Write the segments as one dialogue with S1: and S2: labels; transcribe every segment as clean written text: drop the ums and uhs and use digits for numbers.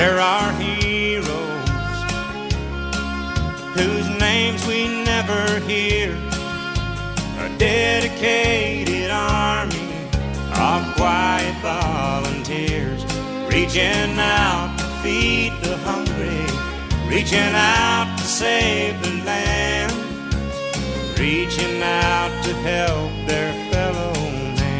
S1: There are heroes whose names we never hear, a dedicated army of quiet volunteers, reaching out to feed the hungry, reaching out to save the land, reaching out to help their fellow man.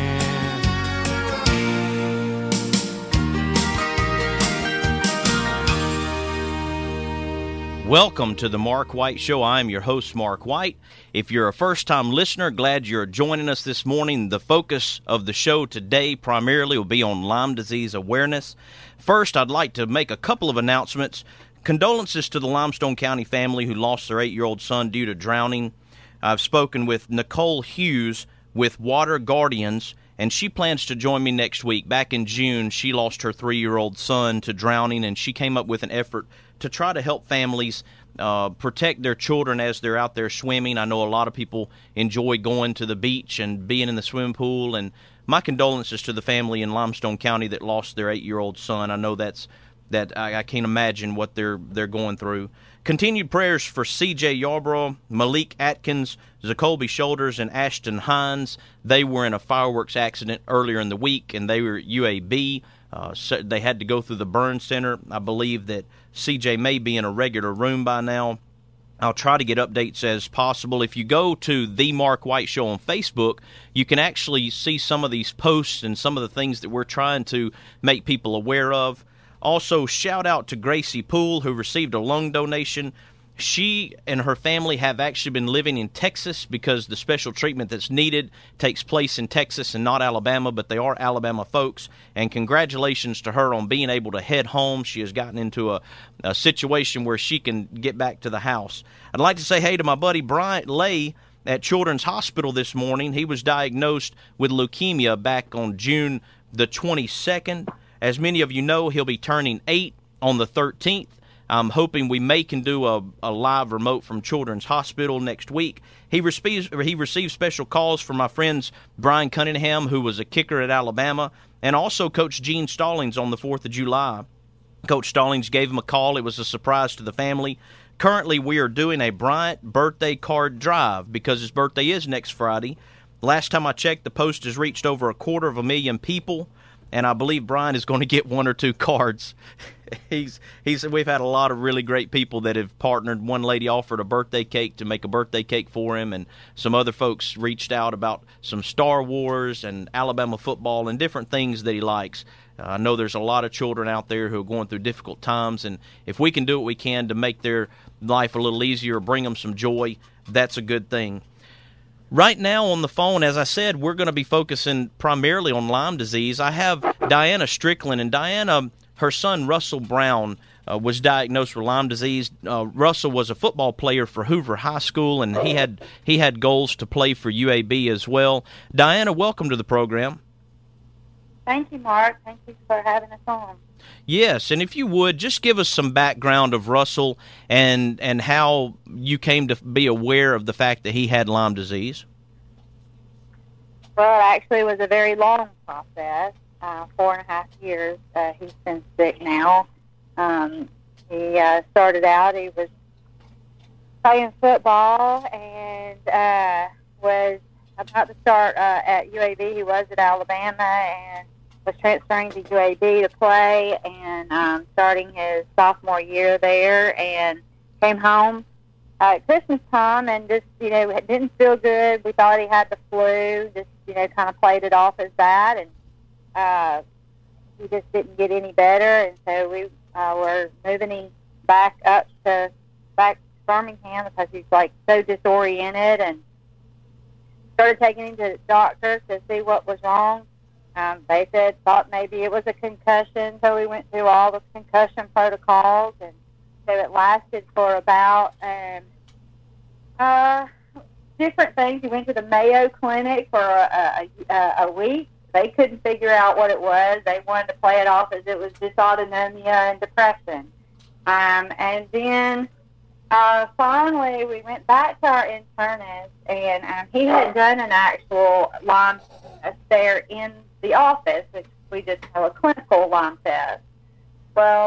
S2: Welcome to the Mark White Show. I'm your host, Mark White. If you're a first-time listener, glad you're joining us this morning. The focus of the show today primarily will be on Lyme disease awareness. First, I'd like to make a couple of announcements. Condolences to the Limestone County family who lost their 8-year-old son due to drowning. I've spoken with Nicole Hughes with Water Guardians, and she plans to join me next week. Back in June, she lost her 3-year-old son to drowning, and she came up with an effort to try to help families protect their children as they're out there swimming. I know a lot of people enjoy going to the beach and being in the swimming pool, and my condolences to the family in Limestone County that lost their 8-year-old son. I know I can't imagine what they're going through. Continued prayers for C.J. Yarbrough, Malik Atkins, Zacolby Shoulders, and Ashton Hines. They were in a fireworks accident earlier in the week, and they were UAB. So they had to go through the burn center. I believe that CJ may be in a regular room by now. I'll try to get updates as possible. If you go to The Mark White Show on Facebook, you can actually see some of these posts and some of the things that we're trying to make people aware of. Also, shout out to Gracie Poole, who received a lung donation. She and her family have actually been living in Texas because the special treatment that's needed takes place in Texas and not Alabama, but they are Alabama folks. And congratulations to her on being able to head home. She has gotten into a situation where she can get back to the house. I'd like to say hey to my buddy Bryant Lay at Children's Hospital this morning. He was diagnosed with leukemia back on June the 22nd. As many of you know, he'll be turning 8 on the 13th. I'm hoping we can do a live remote from Children's Hospital next week. He received special calls from my friends Brian Cunningham, who was a kicker at Alabama, and also Coach Gene Stallings on the 4th of July. Coach Stallings gave him a call. It was a surprise to the family. Currently, we are doing a Bryant birthday card drive because his birthday is next Friday. Last time I checked, the post has reached over 250,000 people, and I believe Brian is going to get 1 or 2 cards. We've had a lot of really great people that have partnered. One lady offered a birthday cake to make a birthday cake for him, and some other folks reached out about some Star Wars and Alabama football and different things that he likes. I know there's a lot of children out there who are going through difficult times, and if we can do what we can to make their life a little easier, bring them some joy, that's a good thing. Right now on the phone, as I said, we're going to be focusing primarily on Lyme disease. I have Diana Strickland, and Diana, her son Russell Brown was diagnosed with Lyme disease. Russell was a football player for Hoover High School, and he had goals to play for UAB as well. Diana, welcome to the program.
S3: Thank you, Mark. Thank you for having us on.
S2: Yes, and if you would, just give us some background of Russell and how you came to be aware of the fact that he had Lyme disease.
S3: Well, actually, it was a very long process, 4.5 years. He's been sick now. He started out, he was playing football and was about to start at UAB. He was at Alabama and was transferring to UAB to play and starting his sophomore year there, and came home at Christmas time and just, didn't feel good. We thought he had the flu, just, kind of played it off as that, and he just didn't get any better, and so we were moving him back to Birmingham because he's, so disoriented, and started taking him to the doctor to see what was wrong. They thought maybe it was a concussion, so we went through all the concussion protocols, and so it lasted for about different things. He went to the Mayo Clinic for a week. They couldn't figure out what it was. They wanted to play it off as it was dysautonomia and depression. And then finally we went back to our internist, and he had done an actual Lyme test there in the office, which we just have a clinical Lyme test. Well,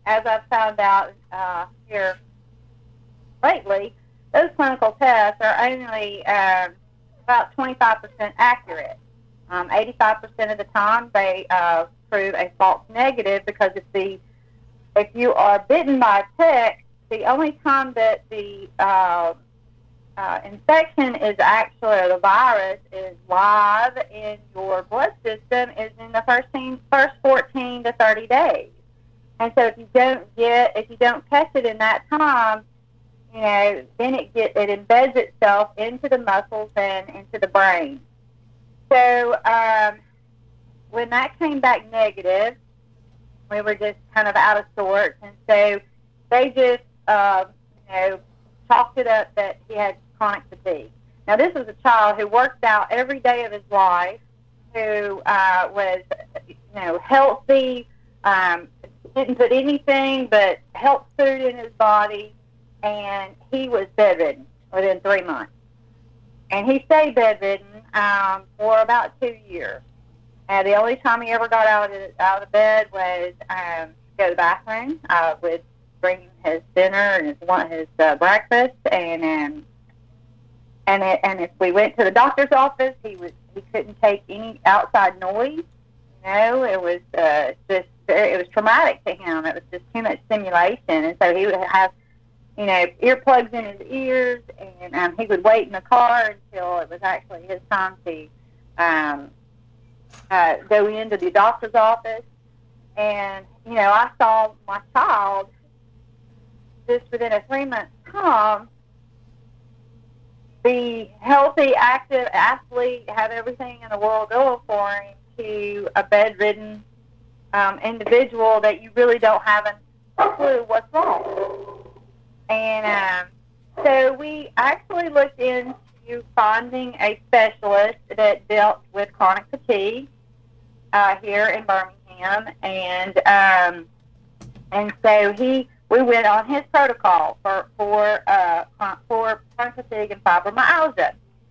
S3: as I've found out here lately, those clinical tests are only about 25% accurate. 85% of the time, they prove a false negative, because if you are bitten by a tick, the only time that the infection is actually, or the virus is live in your blood system, is in the first 14 to 30 days. And so if you don't catch it in that time, then it embeds itself into the muscles and into the brain. So when that came back negative, we were just kind of out of sorts, and so they just chalked it up that he had chronic fatigue. Now, this was a child who worked out every day of his life, who was healthy, didn't put anything but health food in his body, and he was bedridden within 3 months. And he stayed bedridden for about 2 years. The only time he ever got out of bed was to go to the bathroom. I would bring him his dinner and his breakfast, and if we went to the doctor's office, he couldn't take any outside noise. It was it was traumatic to him. It was just too much stimulation, and so he would have earplugs in his ears, and he would wait in the car until it was actually his time to go into the doctor's office. And I saw my child just within a 3-month time be healthy, active athlete, have everything in the world going for him, to a bedridden individual that you really don't have a clue what's wrong. And so we actually looked into finding a specialist that dealt with chronic fatigue here in Birmingham, and so we went on his protocol for chronic fatigue and fibromyalgia.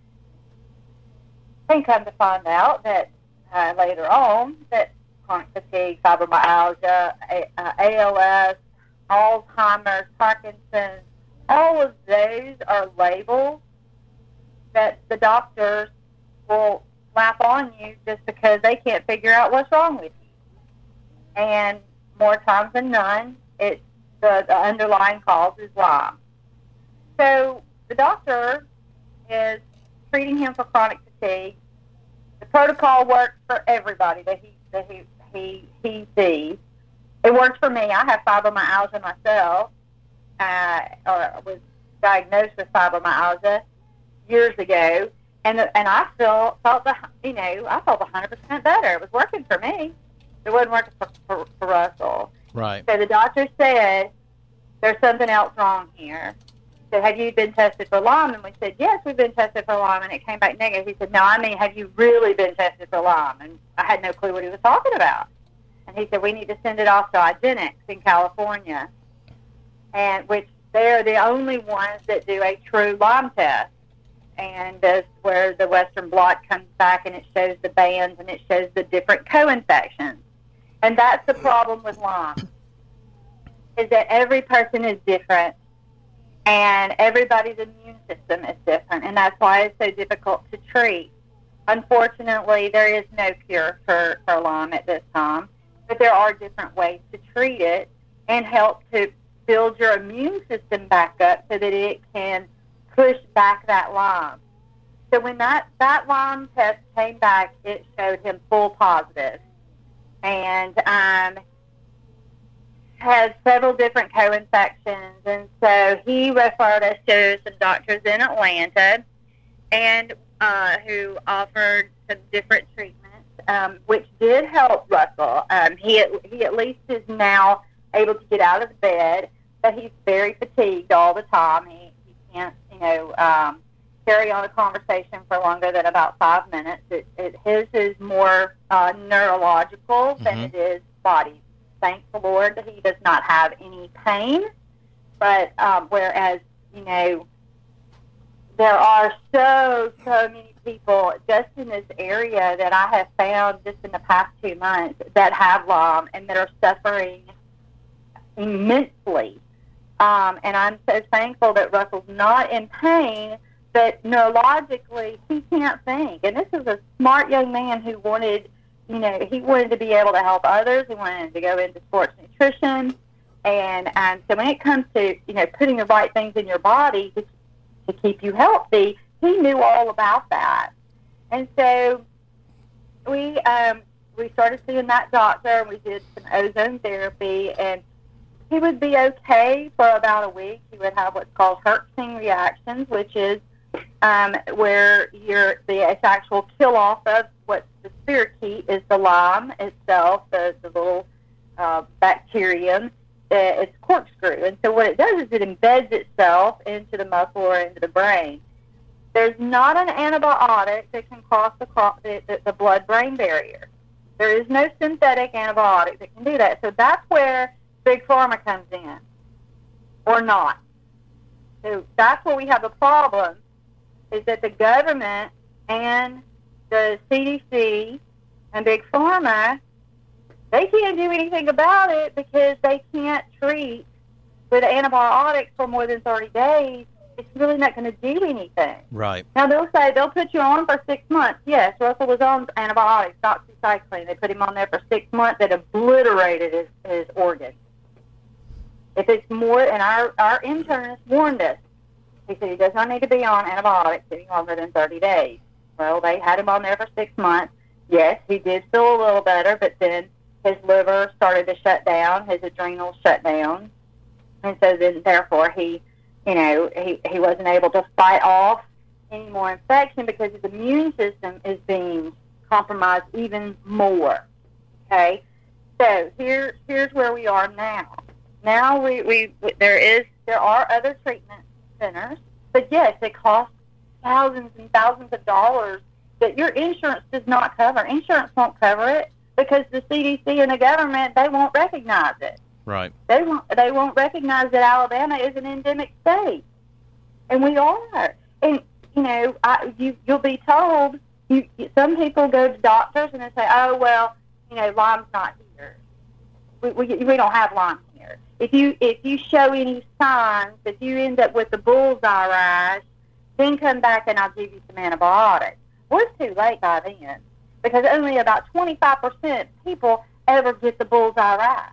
S3: And come to find out that later on that chronic fatigue, fibromyalgia, ALS, Alzheimer's, Parkinson's, all of those are labels that the doctors will slap on you just because they can't figure out what's wrong with you. And more times than none, it's the underlying cause is Lyme. So the doctor is treating him for chronic fatigue. The protocol works for everybody that he sees. It works for me. I have fibromyalgia myself, or was diagnosed with fibromyalgia years ago, and I felt 100% better. It was working for me. It wasn't working for Russell.
S2: Right.
S3: So the doctor said, there's something else wrong here. He said, have you been tested for Lyme? And we said, yes, we've been tested for Lyme, and it came back negative. He said, no, I mean, have you really been tested for Lyme? And I had no clue what he was talking about. And he said, we need to send it off to IGeneX in California, and which they're the only ones that do a true Lyme test. And that's where the Western blot comes back, and it shows the bands, and it shows the different co-infections. And that's the problem with Lyme, is that every person is different, and everybody's immune system is different, and that's why it's so difficult to treat. Unfortunately, there is no cure for Lyme at this time, but there are different ways to treat it and help to build your immune system back up so that it can push back that Lyme. So when that Lyme test came back, it showed him full positive, and had several different co-infections, and so he referred us to some doctors in Atlanta, and who offered some different treatments, which did help Russell. He at least is now able to get out of bed, but he's very fatigued all the time. He can't, carry on a conversation for longer than about 5 minutes. His is more neurological than it is body. Thank the Lord that he does not have any pain. But whereas, there are so many people just in this area that I have found just in the past 2 months that have Lyme and that are suffering immensely. And I'm so thankful that Russell's not in pain, but neurologically he can't think. And this is a smart young man who wanted, he wanted to be able to help others. He wanted to go into sports nutrition. And so when it comes to, putting the right things in your body to keep you healthy, he knew all about that. And so we started seeing that doctor, and we did some ozone therapy, and he would be okay for about a week. He would have what's called Herxing reactions, which is where the actual kill-off of what's the spirochete is the Lyme itself, the little bacterium. It's corkscrew. And so what it does is it embeds itself into the muscle or into the brain. There's not an antibiotic that can cross the blood-brain barrier. There is no synthetic antibiotic that can do that. So that's where Big Pharma comes in, or not. So that's where we have a problem, is that the government and the CDC and Big Pharma, they can't do anything about it because they can't treat with antibiotics for more than 30 days. It's really not going to do anything.
S2: Right.
S3: Now, they'll put you on for 6 months. Yes, Russell was on antibiotics, doxycycline. They put him on there for 6 months. That obliterated his organs. If it's more, and our internist warned us, he said he does not need to be on antibiotics any longer than 30 days. Well, they had him on there for 6 months. Yes, he did feel a little better, but then his liver started to shut down, his adrenals shut down, and so then therefore he wasn't able to fight off any more infection because his immune system is being compromised even more. Okay, so here's where we are now. Now there are other treatment centers, but yes, it costs thousands and thousands of dollars that your insurance does not cover. Insurance won't cover it because the CDC and the government, they won't recognize it.
S2: Right.
S3: They won't recognize that Alabama is an endemic state, and we are. And you'll be told. Some people go to doctors and they say, "Oh well, Lyme's not here. We don't have Lyme here." If you show any signs that you end up with the bullseye rash, then come back and I'll give you some antibiotics. Well, it's too late by then because only about 25% of people ever get the bullseye rash.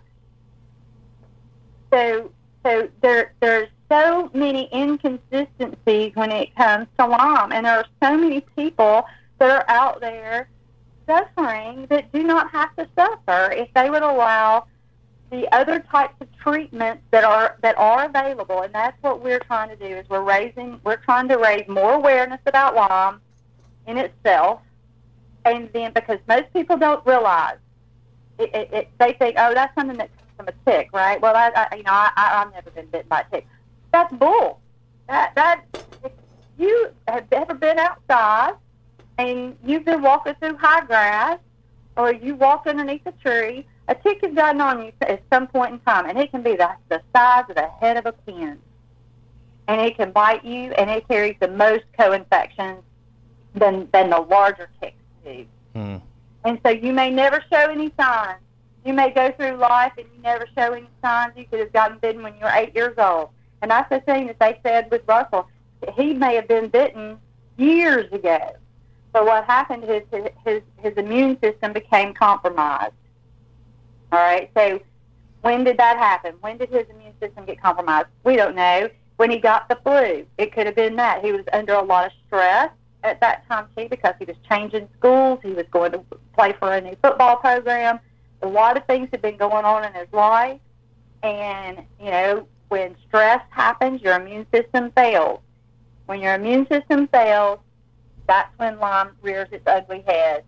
S3: So there's so many inconsistencies when it comes to Lyme, and there are so many people that are out there suffering that do not have to suffer if they would allow the other types of treatments that are available. And that's what we're trying to do, is we're trying to raise more awareness about Lyme in itself, and then because most people don't realize they think, oh, that's something that comes from a tick, right? Well, I've never been bitten by a tick. That's bull. That if you have ever been outside and you've been walking through high grass or you walk underneath a tree, a tick has gotten on you at some point in time, and it can be the size of the head of a pin. And it can bite you, and it carries the most co-infections than the larger ticks do.
S2: Hmm.
S3: And so you may never show any signs. You may go through life and you never show any signs. You could have gotten bitten when you were 8 years old. And that's the thing that they said with Russell. He may have been bitten years ago. But what happened is his immune system became compromised. All right, so when did that happen? When did his immune system get compromised? We don't know. When he got the flu, it could have been that. He was under a lot of stress at that time, too, because he was changing schools. He was going to play for a new football program. A lot of things had been going on in his life. And, when stress happens, your immune system fails. When your immune system fails, that's when Lyme rears its ugly head.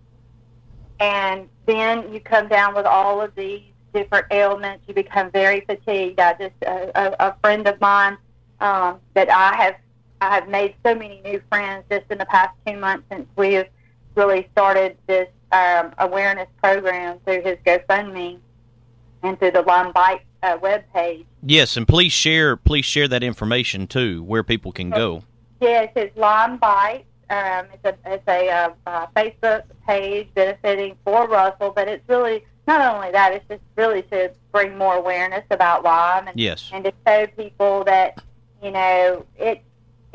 S3: And then you come down with all of these different ailments. You become very fatigued. A friend of mine that I have made so many new friends just in the past 2 months since we have really started this awareness program through his GoFundMe and through the Lyme Bite webpage.
S2: Yes, and please share that information too, where people can go.
S3: Yes, it's Lyme Bite. It's a Facebook page benefiting for Russell, but it's really not only that, it's just really to bring more awareness about Lyme and,
S2: Yes.
S3: and to show people that, you know, it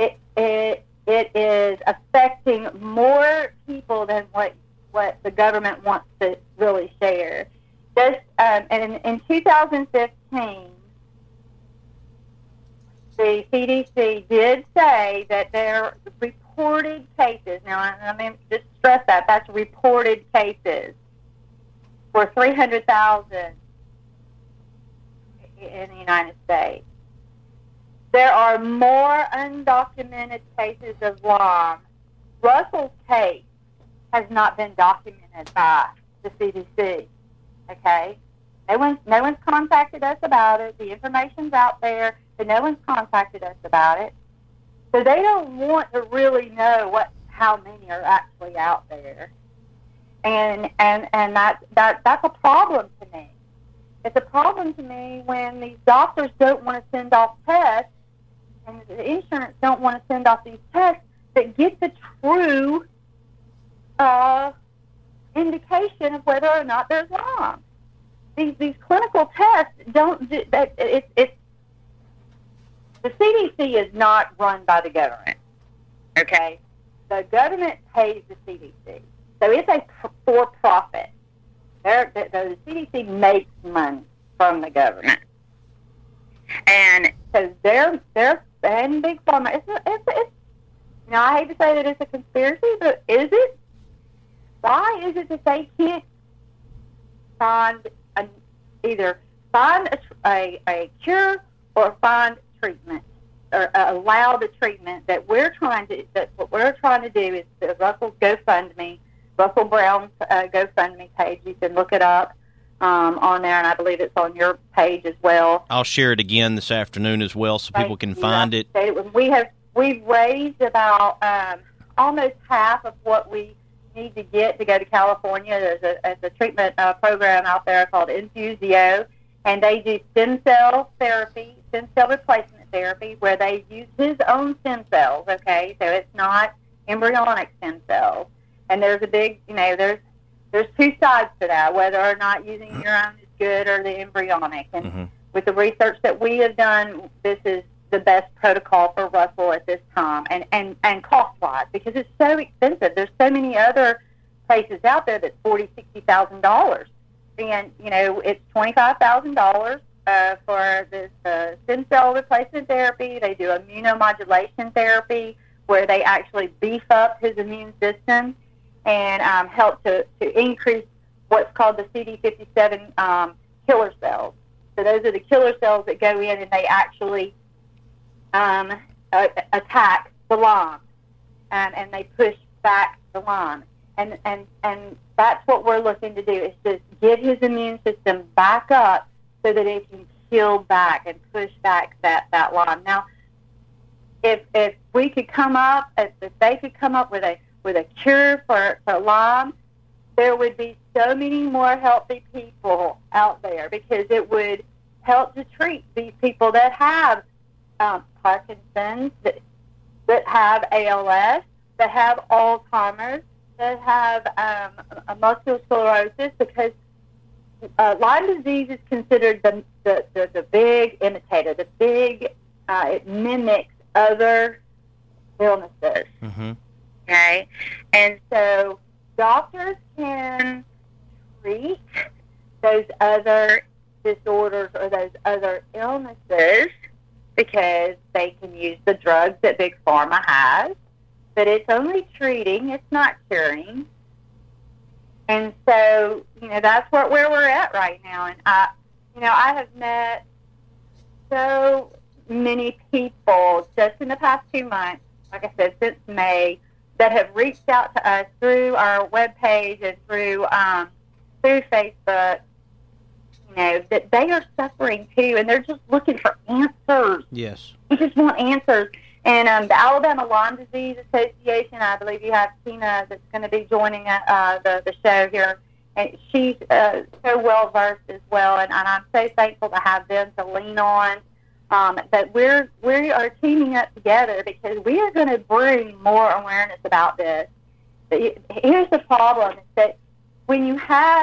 S3: is affecting more people than what the government wants to really share. Just and in 2015, the CDC did say that their reported cases, now I mean, just stress that's reported cases, were 300,000 in the United States. There are more undocumented cases of Lyme. Russell's case has not been documented by the CDC. Okay? No one's contacted us about it. The information's out there, but no one's contacted us about it. So they don't want to really know how many are actually out there. And that's a problem to me. It's a problem to me when these doctors don't want to send off tests and the insurance don't want to send off these tests that get the true indication of whether or not there's Lyme. These clinical tests don't do that. It's the CDC is not run by the government. Okay, the government pays the CDC, so it's a for-profit. The CDC makes money from the government, and so they're and big pharma. It's you know, I hate to say that it's a conspiracy, but is it? Why is it that they can't either find a cure or find treatment or allow the treatment that what we're trying to do is the Russell Brown's GoFundMe page. You can look it up on there, and I believe it's on your page as well.
S2: I'll share it again this afternoon as well, so people can find it.
S3: We've raised about almost half of what we need to get to go to California. There's a treatment program out there called Infusio, and they do stem cell replacement therapy, where they use his own stem cells. Okay, so it's not embryonic stem cells. And there's a big, there's two sides to that, whether or not using your own is good or the embryonic. And with the research that we have done, this is the best protocol for Russell at this time, and cost-wise, because it's so expensive. There's so many other places out there that's $40,000, $60,000, and it's $25,000 for this stem cell replacement therapy. They do immunomodulation therapy, where they actually beef up his immune system and help to increase what's called the CD57 killer cells. So those are the killer cells that go in and they actually attack the Lyme, and they push back the Lyme. And that's what we're looking to do, is to get his immune system back up so that it can kill back and push back that Lyme. Now, if we could come up, if they could come up with a cure for Lyme, there would be so many more healthy people out there, because it would help to treat these people that have Parkinson's, that have ALS, that have Alzheimer's, that have multiple sclerosis, because Lyme disease is considered the big imitator, it mimics other illnesses. Okay, and so doctors can treat those other disorders or those other illnesses because they can use the drugs that Big Pharma has, but it's only treating, it's not curing. And so, that's where we're at right now. And I have met so many people just in the past 2 months, like I said, since May, that have reached out to us through our webpage and through Facebook, that they are suffering too, and they're just looking for answers.
S2: Yes.
S3: We just want answers. And the Alabama Lyme Disease Association, I believe you have Tina that's going to be joining the show here, and she's so well-versed as well, and I'm so thankful to have them to lean on. That we are teaming up together, because we are going to bring more awareness about this. But here's the problem, is that when you have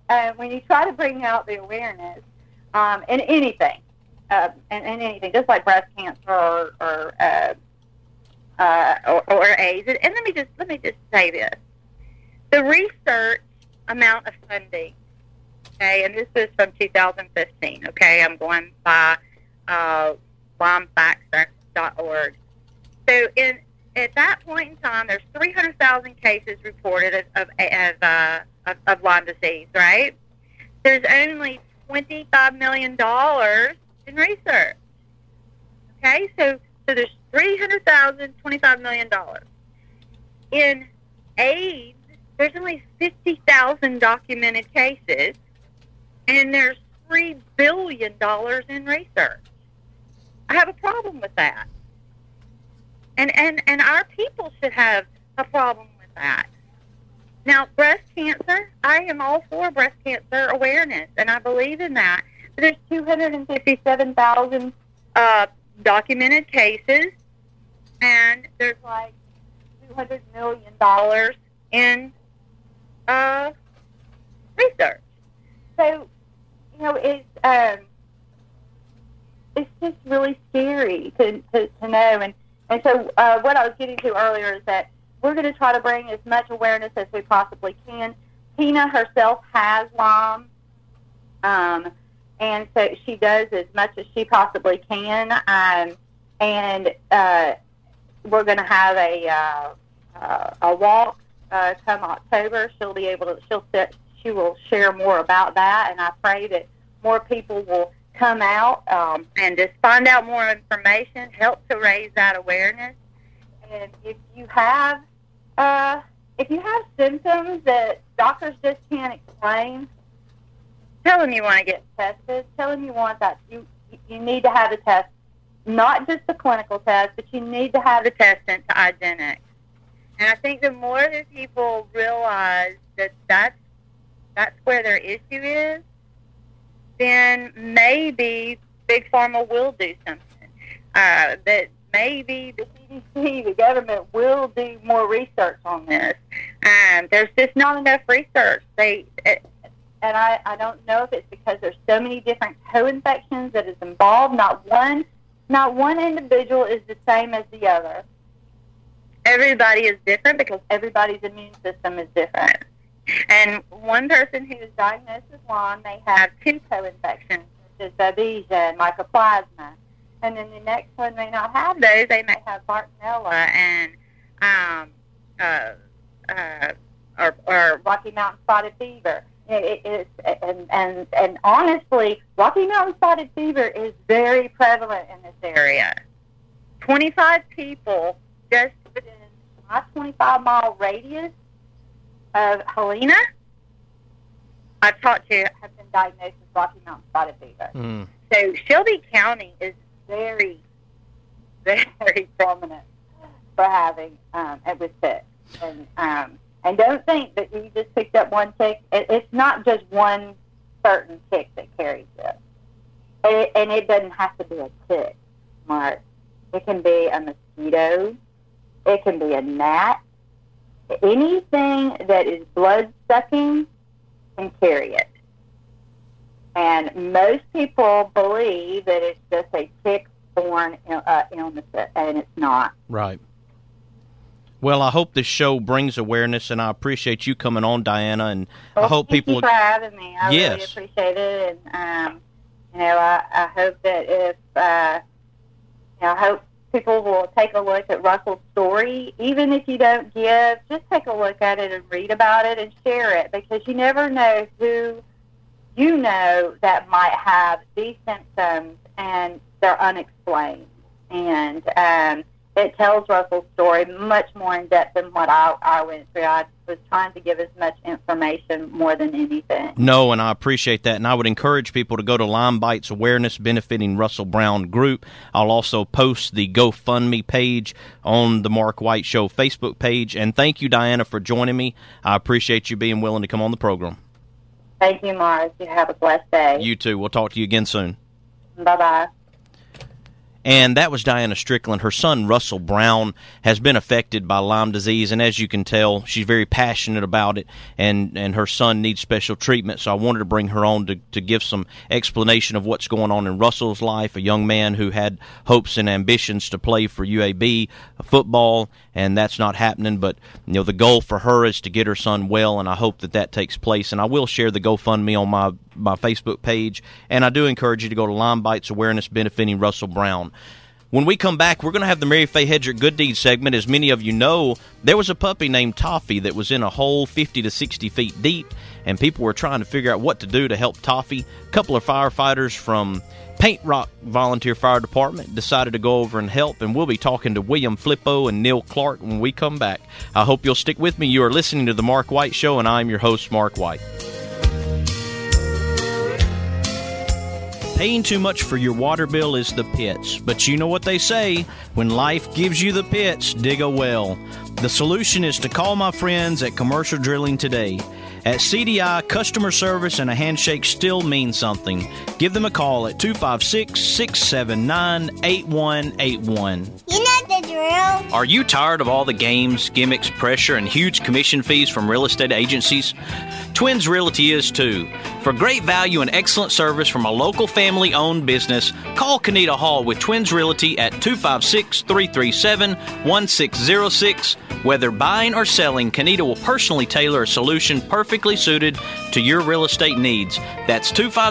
S3: when you try to bring out the awareness in anything, anything, just like breast cancer or AIDS. And let me just say this: the research amount of funding. Okay, and this is from 2015. Okay, I'm going by LymeFacts.org. So at that point in time, there's 300,000 cases reported of Lyme disease. Right? There's only $25 million in research. Okay, so there's 300,000, $25 million. In AIDS, there's only 50,000 documented cases, and there's $3 billion in research. I have a problem with that. And our people should have a problem with that. Now, breast cancer, I am all for breast cancer awareness, and I believe in that. But there's 257,000 documented cases, and there's like $200 million in research. So, it's just really scary to know. And so what I was getting to earlier is that we're going to try to bring as much awareness as we possibly can. Tina herself has Lyme, and so she does as much as she possibly can. And we're going to have a walk come October. She will share more about that, and I pray that more people will come out and just find out more information, help to raise that awareness. And if you have symptoms that doctors just can't explain, tell them you want to get tested. Tell them you want that. You need to have a test, not just a clinical test, but you need to have a test sent to IGeneX. And I think the more that people realize that that's where their issue is, then maybe Big Pharma will do something. That maybe the CDC, the government, will do more research on this. There's just not enough research. And I don't know if it's because there's so many different co-infections that is involved. Not one individual is the same as the other. Everybody is different because everybody's immune system is different. And one person who is diagnosed with Lyme may have two co-infections, such as Babesia and Mycoplasma. And then the next one may not have those. They may have Bartonella and or Rocky Mountain Spotted Fever. And honestly, Rocky Mountain Spotted Fever is very prevalent in this area. 25 people just within my 25-mile radius of Helena, I've talked to, have been diagnosed with Rocky Mountain Spotted Fever. Mm. So Shelby County is very, very prominent for having it was sick. And don't think that you just picked up one tick. It's not just one certain tick that carries it. And it doesn't have to be a tick, Mark. It can be a mosquito. It can be a gnat. Anything that is blood-sucking can carry it. And most people believe that it's just a tick-borne illness, and it's not.
S2: Right. Well, I hope this show brings awareness, and I appreciate you coming on, Diana. And I hope people.
S3: Thank you for having me. I really appreciate it, and I hope that if I hope people will take a look at Russell's story, even if you don't give, just take a look at it and read about it and share it, because you never know who you know that might have these symptoms and they're unexplained. And it tells Russell's story much more in depth than what I went through. I was trying to give as much information more than anything.
S2: No, and I appreciate that. And I would encourage people to go to Lyme Bites Awareness Benefiting Russell Brown group. I'll also post the GoFundMe page on the Mark White Show Facebook page. And thank you, Diana, for joining me. I appreciate you being willing to come on the program.
S3: Thank you, Mars. You have a blessed day.
S2: You too. We'll talk to you again soon.
S3: Bye-bye.
S2: And that was Diana Strickland. Her son, Russell Brown, has been affected by Lyme disease, and as you can tell, she's very passionate about it, and her son needs special treatment, so I wanted to bring her on to give some explanation of what's going on in Russell's life, a young man who had hopes and ambitions to play for UAB football, and that's not happening, but the goal for her is to get her son well, and I hope that takes place, and I will share the GoFundMe on my Facebook page, and I do encourage you to go to Lyme Bites Awareness benefiting Russell Brown. When we come back, we're going to have the Mary Faye Hedrick Good Deeds segment. As many of you know, there was a puppy named Toffee that was in a hole 50 to 60 feet deep, and people were trying to figure out what to do to help Toffee. A couple of firefighters from Paint Rock Volunteer Fire Department decided to go over and help, and we'll be talking to William Flippo and Neil Clark when we come back. I hope you'll stick with me. You are listening to The Mark White Show, and I'm your host, Mark White. Paying too much for your water bill is the pits, but you know what they say, when life gives you the pits, dig a well. The solution is to call my friends at Commercial Drilling today. At CDI, customer service and a handshake still mean something. Give them a call at 256-679-8181.
S4: You know the drill.
S2: Are you tired of all the games, gimmicks, pressure, and huge commission fees from real estate agencies? Twins Realty is too. For great value and excellent service from a local family-owned business, call Kenita Hall with Twins Realty at 256-337-1606. Whether buying or selling, Kenita will personally tailor a solution perfectly suited to your real estate needs. That's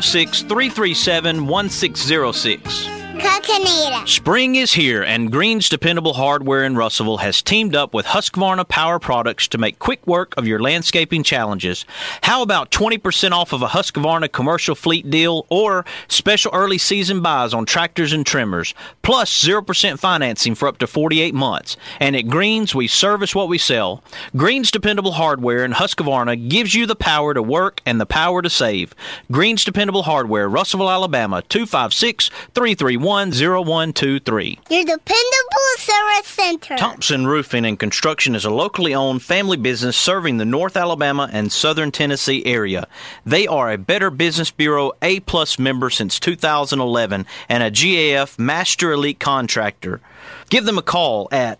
S2: 256-337-1606.
S4: Kenita.
S2: Spring is here, and Green's Dependable Hardware in Russellville has teamed up with Husqvarna Power Products to make quick work of your landscaping challenges. How about 20% off of a Husqvarna commercial fleet deal or special early season buys on tractors and trimmers, plus 0% financing for up to 48 months. And at Green's, we service what we sell. Green's Dependable Hardware in Husqvarna gives you the power to work and the power to save. Green's Dependable Hardware, Russellville, Alabama, 256-331-0123.
S4: Your dependable service center.
S2: Thompson Roofing and Construction is a locally owned family business serving the North Alabama and Southern Tennessee area. They are a Better Business Bureau A-plus member since 2011 and a GAF Master Elite Contractor. Give them a call at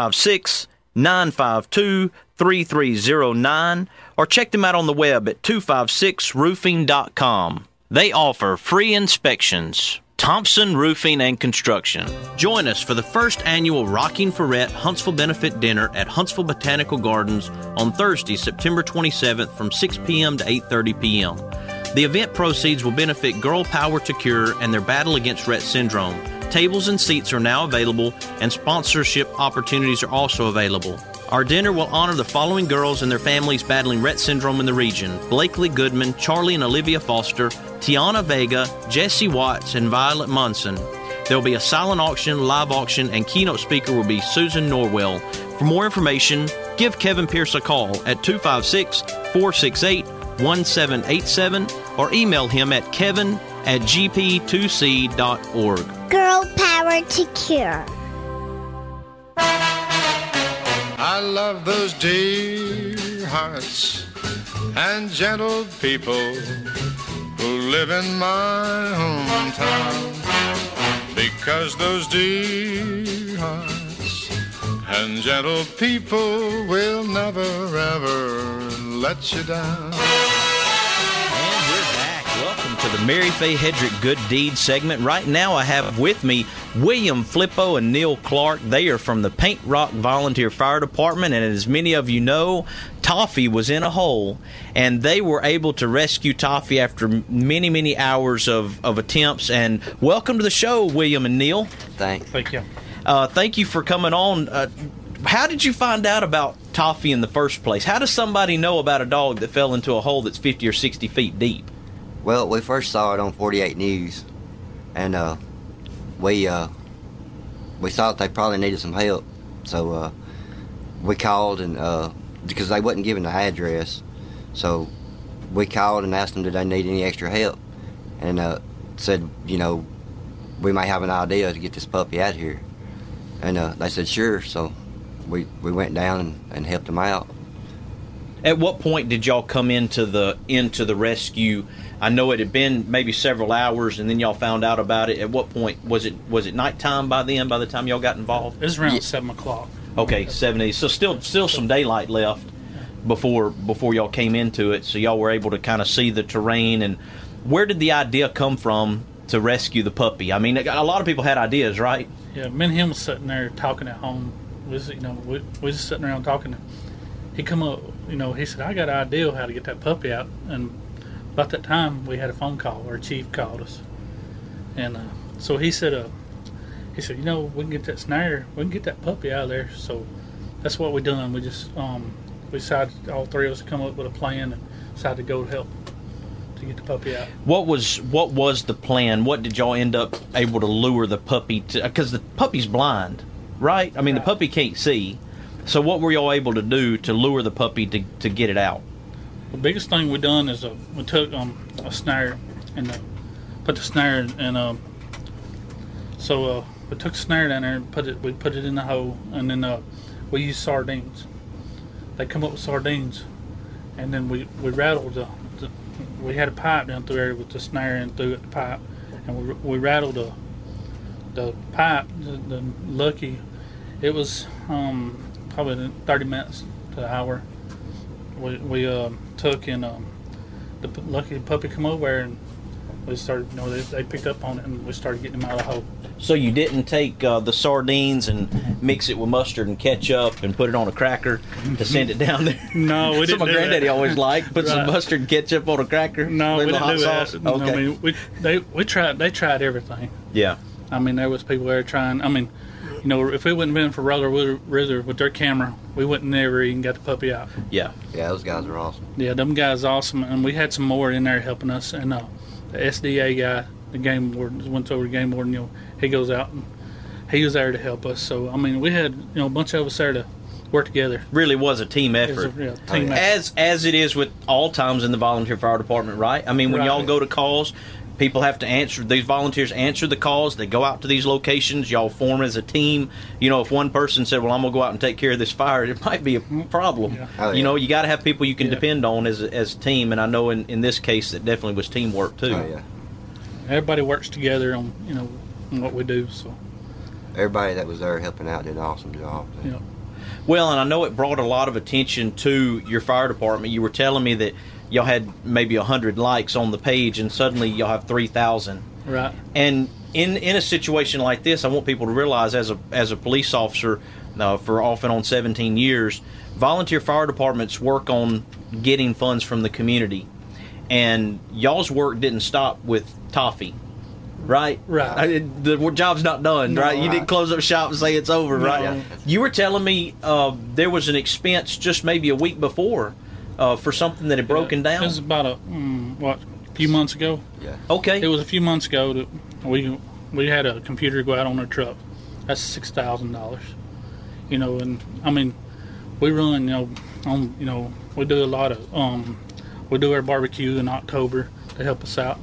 S2: 256-952-3309 or check them out on the web at 256roofing.com. They offer free inspections. Thompson Roofing and Construction. Join us for the first annual Rocking Ferret Huntsville Benefit Dinner at Huntsville Botanical Gardens on Thursday, September 27th from 6 p.m. to 8:30 p.m. The event proceeds will benefit Girl Power to Cure and their battle against Rett syndrome. Tables and seats are now available, and sponsorship opportunities are also available. Our dinner will honor the following girls and their families battling Rett syndrome in the region: Blakely Goodman, Charlie and Olivia Foster, Tiana Vega, Jesse Watts, and Violet Munson. There will be a silent auction, live auction, and keynote speaker will be Susan Norwell. For more information, give Kevin Pierce a call at 256-468-1787 or email him at kevin@gp2c.org.
S4: Girl Power to Cure.
S5: I love those dear hearts and gentle people who live in my hometown, because those dear hearts and gentle people will never ever let you down.
S2: And we're back. Welcome to the Mary Faye Hedrick Good Deeds segment. Right now I have with me William Flippo and Neil Clark. They are from the Paint Rock Volunteer Fire Department, and as many of you know, Toffee was in a hole, and they were able to rescue Toffee after many, many hours of attempts. And welcome to the show, William and Neil.
S6: Thank you.
S2: Thank you for coming on. How did you find out about Toffee in the first place? How does somebody know about a dog that fell into a hole that's 50 or 60 feet deep?
S6: Well, we first saw it on 48 News, and we thought they probably needed some help, so we called, and because they wasn't giving the address, so we called and asked them did they need any extra help, and said, you know, we may have an idea to get this puppy out here, and they said sure, so we went down and helped them out.
S2: At what point did y'all come into the rescue? I know it had been maybe several hours, and then y'all found out about it. At what point was it nighttime by then? By the time y'all got involved,
S7: it was around 7 o'clock.
S2: Okay, 70. So still some daylight left before y'all came into it. So y'all were able to kind of see the terrain. And where did the idea come from to rescue the puppy? I mean, a lot of people had ideas, right?
S7: Yeah, me and him was sitting there talking at home. We was just sitting around talking. He come up, he said, "I got an idea how to get that puppy out." And about that time, we had a phone call. Our chief called us, and so he said, we can get that snare, we can get that puppy out of there. So that's what we done. We just we decided, all three of us, to come up with a plan and decided to go to help to get the puppy out. What was
S2: the plan? What did y'all end up able to lure the puppy to? Because the puppy's blind, right? I mean, right. The puppy can't see. So what were y'all able to do to lure the puppy to get it out?
S7: The biggest thing we done is we took a snare and put the snare in. So we took the snare down there and we put it in the hole, and then we used sardines. They come up with sardines, and then we rattled we had a pipe down through there with the snare and through the pipe, and we rattled the pipe. The Lucky, it was probably 30 minutes to an hour. We took and the Lucky puppy come over there, and we started. They picked up on it, and we started getting him out of the hole.
S2: So you didn't take the sardines and mix it with mustard and ketchup and put it on a cracker to send it down there?
S7: No, we didn't.
S2: So my granddaddy always liked put some mustard and ketchup on a cracker.
S7: No, we didn't
S2: hot
S7: do
S2: sauce.
S7: that.
S2: Okay.
S7: I mean, they tried everything.
S2: Yeah.
S7: I mean, there was people there trying. I mean, if it wouldn't have been for Roller Wizard with their camera, we wouldn't never even got the puppy out.
S2: Yeah.
S6: Yeah, those guys are awesome.
S7: Yeah, them guys are awesome, and we had some more in there helping us. And the SDA guy, the game warden, went over the game warden. He goes out and he was there to help us. So I mean, we had a bunch of us there to work together.
S2: Really was a team effort.
S7: Team effort.
S2: As it is with all times in the volunteer fire department, right? I mean, when y'all go to calls, people have to answer. These volunteers answer the calls. They go out to these locations. Y'all form as a team. If one person said, "Well, I'm gonna go out and take care of this fire," it might be a problem.
S7: Yeah.
S6: Oh, yeah.
S2: You got to have people you can depend on as a team. And I know in this case, it definitely was teamwork too.
S6: Oh, yeah.
S7: Everybody works together on on what we do. So
S6: everybody that was there helping out did an awesome job.
S7: Yeah.
S2: Well, and I know it brought a lot of attention to your fire department. You were telling me that y'all had maybe 100 likes on the page, and suddenly y'all have 3,000.
S7: Right.
S2: And in a situation like this, I want people to realize, as a police officer for off and on 17 years, volunteer fire departments work on getting funds from the community, and y'all's work didn't stop with Toffee. Right? The job's not done,
S7: No,
S2: right? You didn't close up shop and say it's over, right?
S7: Yeah.
S2: You were telling me there was an expense just maybe a week before for something that had broken down.
S7: It was about a few months ago.
S6: Yeah.
S2: Okay.
S7: It was a few months ago that we had a computer go out on our truck. That's $6,000. And I mean, we run we do a lot of we do our barbecue in October to help us out.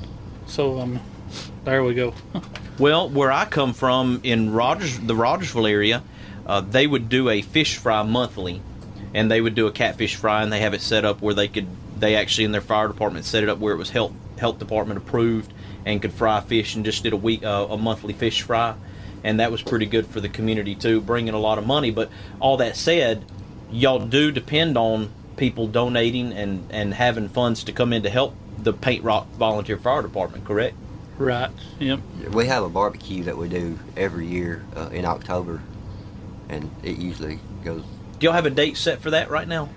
S7: So there we go.
S2: Well, where I come from in the Rogersville area, they would do a fish fry monthly, and they would do a catfish fry, and they have it set up where they actually in their fire department set it up where it was health department approved and could fry fish, and just did a monthly fish fry, and that was pretty good for the community too, bringing a lot of money. But all that said, y'all do depend on people donating and having funds to come in to help the Paint Rock Volunteer Fire Department, correct?
S7: Right. Yep.
S6: We have a barbecue that we do every year in October, and it usually goes.
S2: Do y'all have a date set for that right now?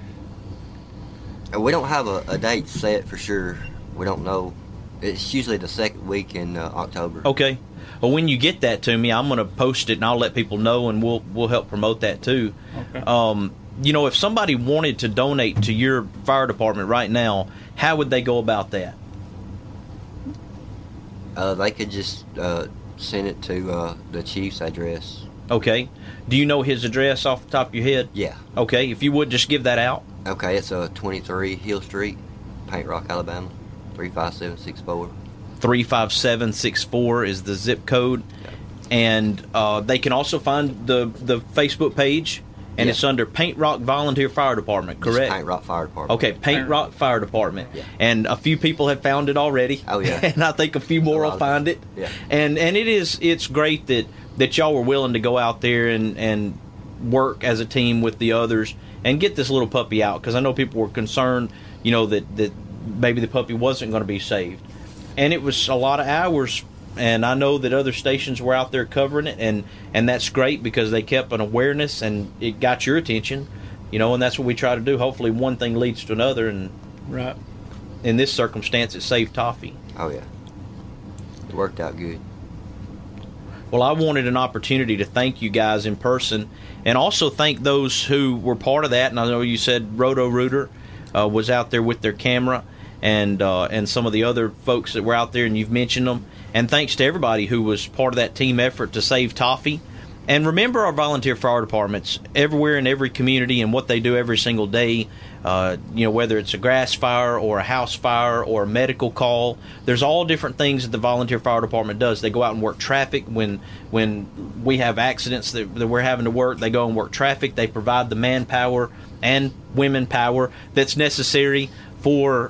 S6: We don't have a date set for sure. We don't know. It's usually the second week in October.
S2: Okay. Well, when you get that to me, I'm going to post it, and I'll let people know, and we'll help promote that too.
S7: Okay.
S2: If somebody wanted to donate to your fire department right now, how would they go about that?
S6: They could just send it to the chief's address.
S2: Okay. Do you know his address off the top of your head?
S6: Yeah.
S2: Okay. If you would, just give that out.
S6: Okay, it's 23 Hill Street, Paint Rock, Alabama, 35764.
S2: 35764 is the zip code. And they can also find the Facebook page and it's under Paint Rock Volunteer Fire Department, correct?
S6: Paint Rock Fire Department.
S2: Okay, Paint Rock Fire Department.
S6: Yeah.
S2: And a few people have found it already.
S6: Oh, yeah.
S2: And I think a few more will find it.
S6: Yeah.
S2: And it's great that y'all were willing to go out there and work as a team with the others and get this little puppy out, because I know people were concerned, that maybe the puppy wasn't going to be saved. And it was a lot of hours, and I know that other stations were out there covering it, and that's great because they kept an awareness and it got your attention, and that's what we try to do. Hopefully one thing leads to another, and
S7: right.
S2: In this circumstance it saved Toffee.
S6: Oh, yeah. It worked out good.
S2: Well, I wanted an opportunity to thank you guys in person and also thank those who were part of that. And I know you said Roto-Rooter was out there with their camera, and some of the other folks that were out there, and you've mentioned them. And thanks to everybody who was part of that team effort to save Toffee. And remember our volunteer fire departments everywhere in every community and what they do every single day, whether it's a grass fire or a house fire or a medical call. There's all different things that the volunteer fire department does. They go out and work traffic. When we have accidents that we're having to work, they go and work traffic. They provide the manpower and women power that's necessary for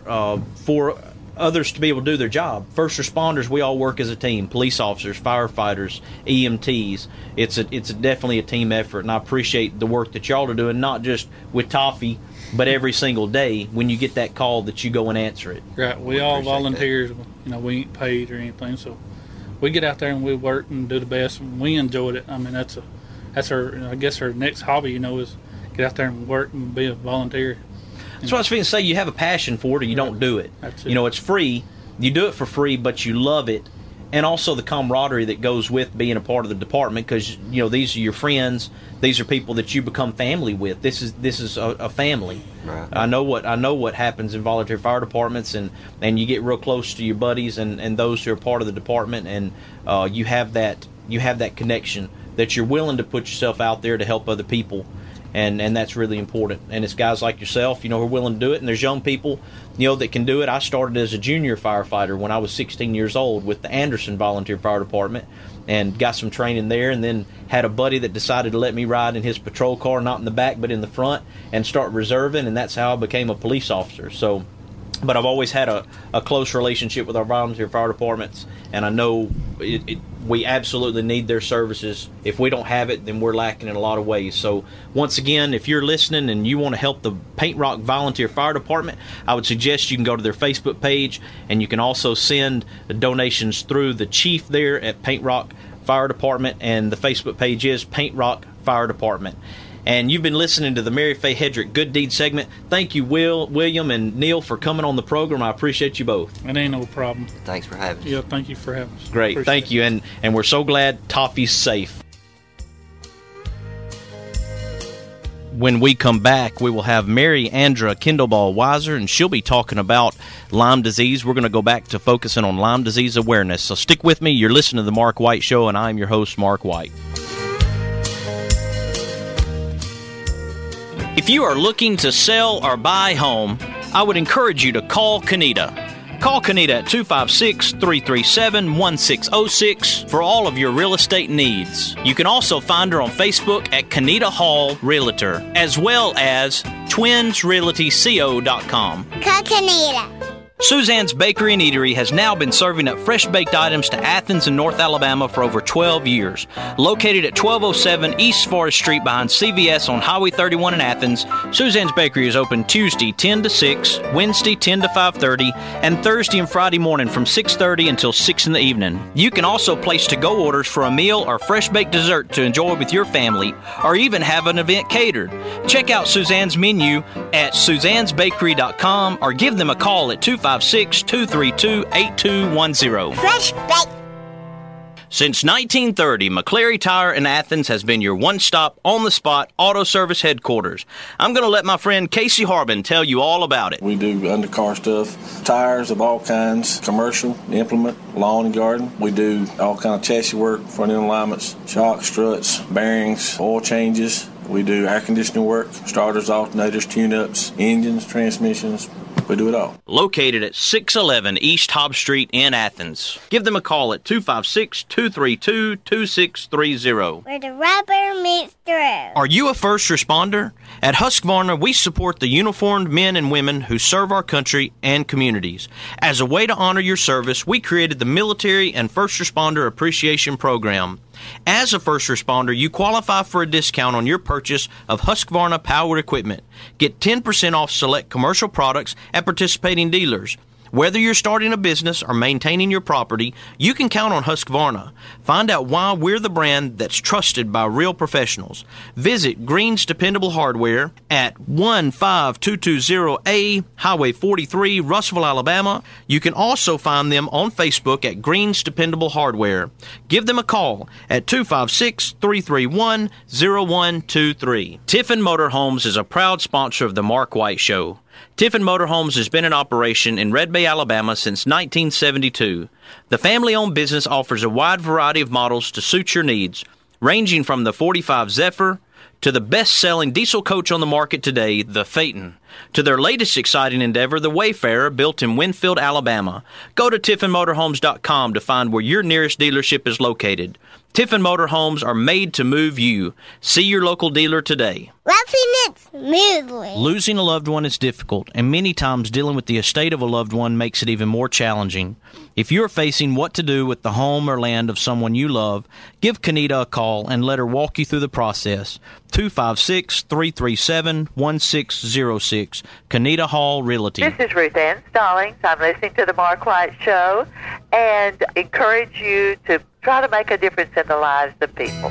S2: others to be able to do their job. First responders, we all work as a team. Police officers, firefighters, EMTs. It's definitely a team effort, and I appreciate the work that y'all are doing, not just with Toffee, but every single day when you get that call that you go and answer it.
S7: Right. We all volunteers. We ain't paid or anything, so we get out there and we work and do the best, and we enjoyed it. I mean, that's our, I guess, our next hobby, is get out there and work and be a volunteer.
S2: That's what I was going to say. You have a passion for it, or you don't do it.
S7: That's it.
S2: It's free. You do it for free, but you love it. And also the camaraderie that goes with being a part of the department, because, these are your friends. These are people that you become family with. This is a family.
S6: Right.
S2: I know what happens in volunteer fire departments, and you get real close to your buddies and those who are part of the department, and you have that connection that you're willing to put yourself out there to help other people. And that's really important. And it's guys like yourself, who are willing to do it. And there's young people, that can do it. I started as a junior firefighter when I was 16 years old with the Anderson Volunteer Fire Department, and got some training there, and then had a buddy that decided to let me ride in his patrol car, not in the back but in the front, and start reserving, and that's how I became a police officer. So, but I've always had a close relationship with our volunteer fire departments, and I know we absolutely need their services. If we don't have it, then we're lacking in a lot of ways. So once again, if you're listening and you want to help the Paint Rock Volunteer Fire Department, I would suggest you can go to their Facebook page, and you can also send donations through the chief there at Paint Rock Fire Department, and the Facebook page is Paint Rock Fire Department. And you've been listening to the Mary Faye Hedrick Good Deed segment. Thank you, William, and Neil, for coming on the program. I appreciate you both.
S7: It ain't no problem.
S6: Thanks for having us.
S7: Yeah, thank you for having us.
S2: Great. Thank you. And we're so glad Toffee's safe. When we come back, we will have Mary Andra Kindleball-Weiser, and she'll be talking about Lyme disease. We're going to go back to focusing on Lyme disease awareness. So stick with me. You're listening to The Mark White Show, and I'm your host, Mark White. If you are looking to sell or buy home, I would encourage you to call Kenita. Call Kenita at 256-337-1606 for all of your real estate needs. You can also find her on Facebook at Kenita Hall Realtor, as well as twinsrealtyco.com.
S4: Call Kenita.
S2: Suzanne's Bakery and Eatery has now been serving up fresh baked items to Athens and North Alabama for over 12 years. Located at 1207 East Forest Street behind CVS on Highway 31 in Athens, Suzanne's Bakery is open Tuesday 10 to 6, Wednesday 10 to 5:30, and Thursday and Friday morning from 6:30 until 6 in the evening. You can also place to-go orders for a meal or fresh baked dessert to enjoy with your family, or even have an event catered. Check out Suzanne's menu at suzannesbakery.com or give them a call at 256-232-8210.
S4: Fresh baked.
S2: Since 1930, McCleary Tire in Athens has been your one-stop, on-the-spot auto service headquarters. I'm going to let my friend Casey Harbin tell you all about it.
S8: We do undercar stuff, tires of all kinds, commercial, implement, lawn and garden. We do all kind of chassis work, front end alignments, shocks, struts, bearings, oil changes. We do air conditioning work, starters, alternators, tune-ups, engines, transmissions, We do it all.
S2: Located at 611 East Hobbs Street in Athens. Give them a call at 256-232-2630.
S4: Where the rubber meets the road.
S2: Are you a first responder? At Husqvarna, we support the uniformed men and women who serve our country and communities. As a way to honor your service, we created the Military and First Responder Appreciation Program. As a first responder, you qualify for a discount on your purchase of Husqvarna powered equipment. Get 10% off select commercial products at participating dealers. Whether you're starting a business or maintaining your property, you can count on Husqvarna. Find out why we're the brand that's trusted by real professionals. Visit Green's Dependable Hardware at 15220A Highway 43, Russellville, Alabama. You can also find them on Facebook at Green's Dependable Hardware. Give them a call at 256-331-0123. Tiffin Motorhomes is a proud sponsor of the Mark White Show. Tiffin Motorhomes has been in operation in Red Bay, Alabama since 1972. The family-owned business offers a wide variety of models to suit your needs, ranging from the 45 Zephyr to the best-selling diesel coach on the market today, the Phaeton, to their latest exciting endeavor, the Wayfarer, built in Winfield, Alabama. Go to TiffinMotorhomes.com to find where your nearest dealership is located. Tiffin Motorhomes are made to move you. See your local dealer today.
S4: Roughing it smoothly.
S2: Losing a loved one is difficult, and many times dealing with the estate of a loved one makes it even more challenging. If you're facing what to do with the home or land of someone you love, give Kenita a call and let her walk you through the process. 256-337-1606. Kenita Hall Realty.
S9: This is Ruth Ann Stallings. I'm listening to the Mark White Show and encourage you to try to make a difference in the lives of people.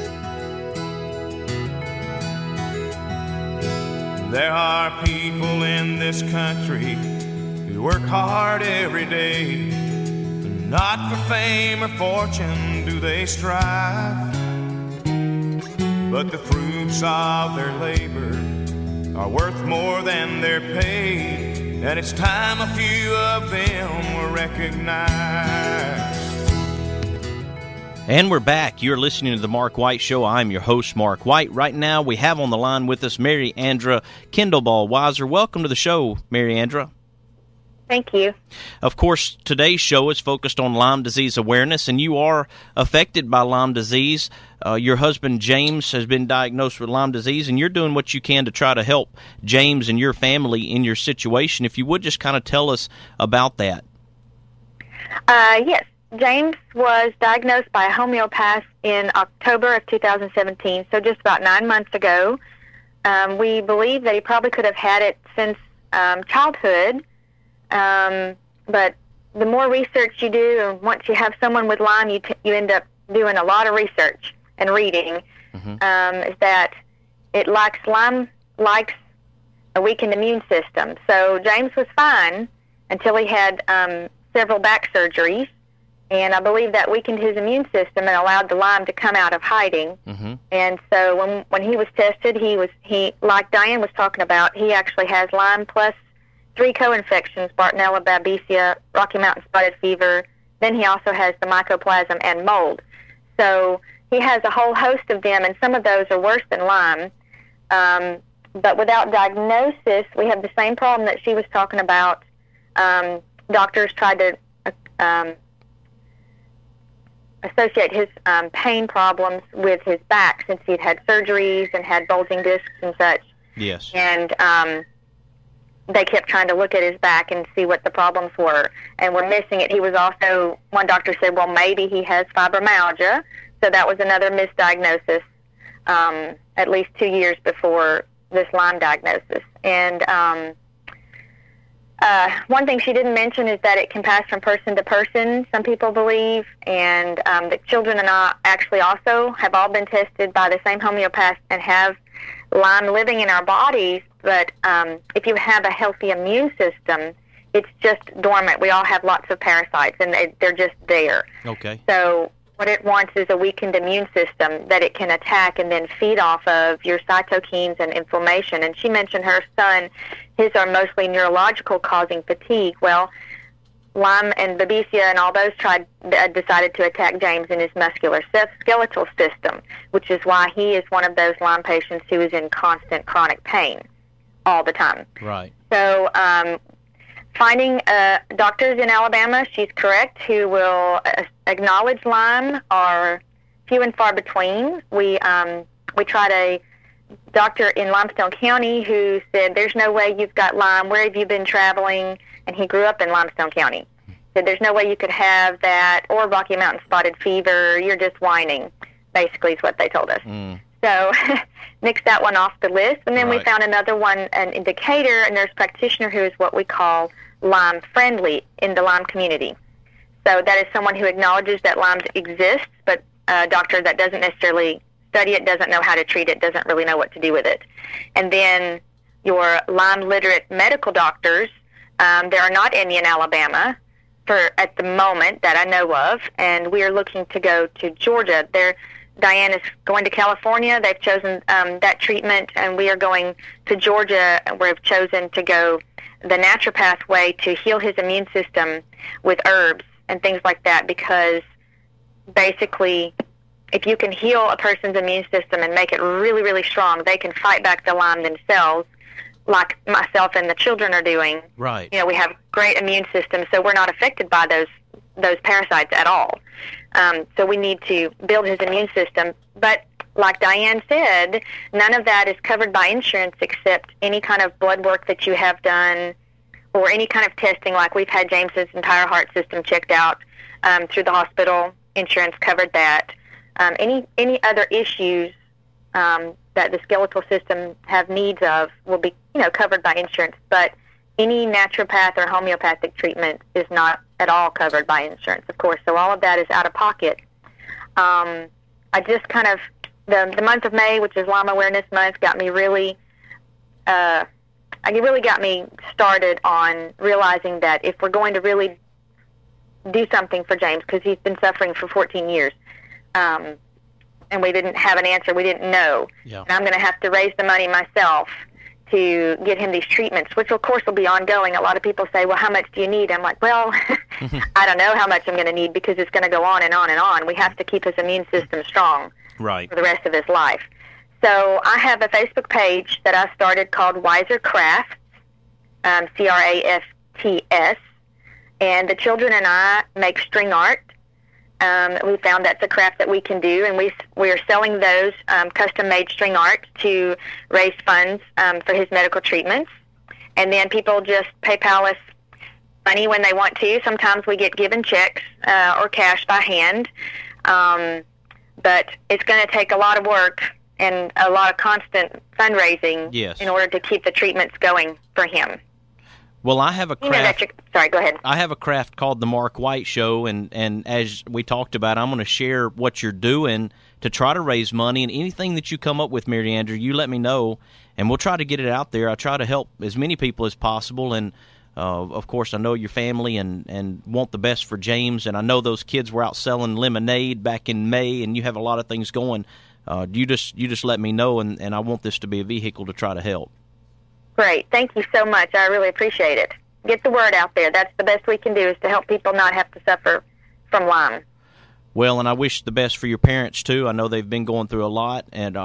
S1: There are people in this country who work hard every day. Not for fame or fortune do they strive, but the fruits of their labor are worth more than their pay, and it's time a few of them were recognized.
S2: And we're back. You're listening to The Mark White Show. I'm your host, Mark White. Right now, we have on the line with us Mary Andra Kindlebaugh-Weiser. Welcome to the show, Mary Andra.
S3: Thank you.
S2: Of course, today's show is focused on Lyme disease awareness, and you are affected by Lyme disease. Your husband, James, has been diagnosed with Lyme disease, and you're doing what you can to try to help James and your family in your situation. If you would just kind of tell us about that.
S3: Yes. James was diagnosed by a homeopath in October of 2017, so just about 9 months ago. We believe that he probably could have had it since childhood, but the more research you do, and once you have someone with Lyme, you end up doing a lot of research and reading, is that Lyme likes a weakened immune system. So James was fine until he had several back surgeries. And I believe that weakened his immune system and allowed the Lyme to come out of hiding. And so when he was tested, he like Diane was talking about, he actually has Lyme plus 3 co-infections: Bartonella, Babesia, Rocky Mountain spotted fever. Then he also has the mycoplasma and mold. So he has a whole host of them, and some of those are worse than Lyme. But without diagnosis, we have the same problem that she was talking about. Doctors tried to associate his pain problems with his back, since he'd had surgeries and had bulging discs and such.
S2: Yes.
S3: And they kept trying to look at his back and see what the problems were, and were missing it. He was also, one doctor said, well, maybe he has fibromyalgia, so that was another misdiagnosis, at least 2 years before this Lyme diagnosis. And one thing she didn't mention is that it can pass from person to person, some people believe, and the children and I actually also have all been tested by the same homeopath and have Lyme living in our bodies, but if you have a healthy immune system, it's just dormant. We all have lots of parasites, and they're just there.
S2: Okay.
S3: So what it wants is a weakened immune system that it can attack and then feed off of your cytokines and inflammation. And she mentioned her son, his are mostly neurological, causing fatigue. Well, Lyme and Babesia and all those decided to attack James in his musculoskeletal system, which is why he is one of those Lyme patients who is in constant chronic pain all the time.
S2: Right.
S3: So
S10: Finding doctors in Alabama, she's correct, who will acknowledge Lyme are few and far between. We tried a doctor in Limestone County who said, there's no way you've got Lyme. Where have you been traveling? And he grew up in Limestone County. Said, there's no way you could have that or Rocky Mountain spotted fever. You're just whining, basically is what they told us. So nixed that one off the list. And then we found another one, an indicator, a nurse practitioner who is what we call Lyme friendly in the Lyme community. So that is someone who acknowledges that Lyme exists, but a doctor that doesn't necessarily study it, doesn't know how to treat it, doesn't really know what to do with it. And then your Lyme literate medical doctors, there are not any in Alabama at the moment that I know of, and we are looking to go to Georgia. Diane is going to California. They've chosen that treatment, and we are going to Georgia, and we've chosen to go the naturopath way to heal his immune system with herbs and things like that, because basically if you can heal a person's immune system and make it really, really strong, they can fight back the Lyme themselves, like myself and the children are doing.
S2: Right.
S10: You know, we have great immune systems, so we're not affected by those parasites at all. So we need to build his immune system. But like Diane said, none of that is covered by insurance except any kind of blood work that you have done or any kind of testing, like we've had James's entire heart system checked out through the hospital. Insurance covered that. Any other issues that the skeletal system have needs of will be, covered by insurance. But any naturopath or homeopathic treatment is not at all covered by insurance, of course. So all of that is out of pocket. I just kind of, the month of May, which is Lyme Awareness Month, got me really, it really got me started on realizing that if we're going to really do something for James, because he's been suffering for 14 years, and we didn't have an answer, we didn't know. Yeah. And I'm going to have to raise the money myself to get him these treatments, which of course will be ongoing. A lot of people say, well, how much do you need? I'm like, well, I don't know how much I'm going to need because it's going to go on and on and on. We have to keep his immune system strong for the rest of his life. So I have a Facebook page that I started called Wiser Crafts, Crafts, and the children and I make string art. We found that's a craft that we can do, and we are selling those custom-made string art to raise funds for his medical treatments. And then people just PayPal us money when they want to. Sometimes we get given checks or cash by hand. But it's going to take a lot of work and a lot of constant fundraising in order to keep the treatments going for him.
S2: Well, I have a craft.
S10: Sorry, go ahead.
S2: I have a craft called the Mark White Show, and as we talked about, I'm going to share what you're doing to try to raise money, and anything that you come up with, Mary Andrew, you let me know, and we'll try to get it out there. I try to help as many people as possible, and of course, I know your family and want the best for James, and I know those kids were out selling lemonade back in May, and you have a lot of things going. You just let me know, and I want this to be a vehicle to try to help.
S10: Great. Thank you so much. I really appreciate it. Get the word out there. That's the best we can do, is to help people not have to suffer from Lyme.
S2: Well, and I wish the best for your parents too. I know they've been going through a lot, and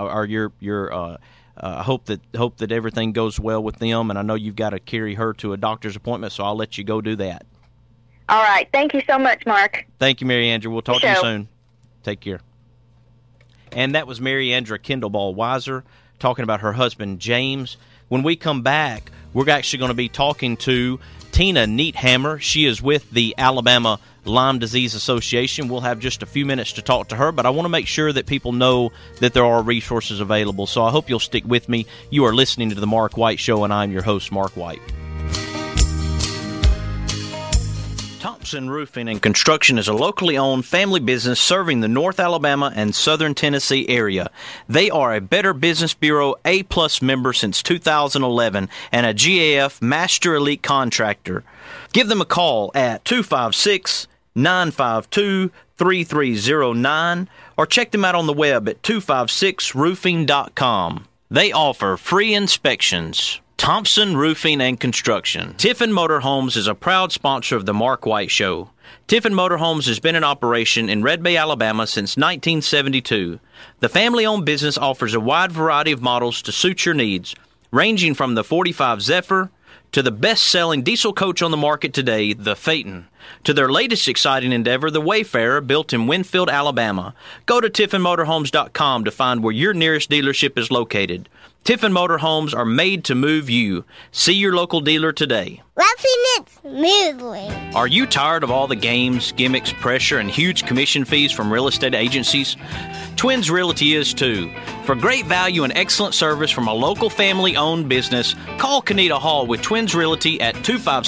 S2: I hope that everything goes well with them. And I know you've got to carry her to a doctor's appointment, so I'll let you go do that.
S10: All right. Thank you so much, Mark.
S2: Thank you, Mary Andrew. We'll talk to you soon. Take care. And that was Mary Andrew Kendall Weiser talking about her husband, James. When we come back, we're actually going to be talking to Tina Neathammer. She is with the Alabama Lyme Disease Association. We'll have just a few minutes to talk to her, but I want to make sure that people know that there are resources available. So I hope you'll stick with me. You are listening to The Mark White Show, and I'm your host, Mark White. Thompson Roofing and Construction is a locally owned family business serving the North Alabama and Southern Tennessee area. They are a Better Business Bureau A-plus member since 2011 and a GAF Master Elite Contractor. Give them a call at 256-952-3309 or check them out on the web at 256roofing.com. They offer free inspections. Thompson Roofing and Construction. Tiffin Motorhomes is a proud sponsor of the Mark White Show. Tiffin Motorhomes has been in operation in Red Bay, Alabama since 1972. The family-owned business offers a wide variety of models to suit your needs, ranging from the 45 Zephyr to the best-selling diesel coach on the market today, the Phaeton, to their latest exciting endeavor, the Wayfarer, built in Winfield, Alabama. Go to TiffinMotorhomes.com to find where your nearest dealership is located. Tiffin Motorhomes are made to move you. See your local dealer today.
S4: Roughing it smoothly.
S2: Are you tired of all the games, gimmicks, pressure, and huge commission fees from real estate agencies? Twins Realty is too. For great value and excellent service from a local family-owned business, call Kenita Hall with Twins Realty at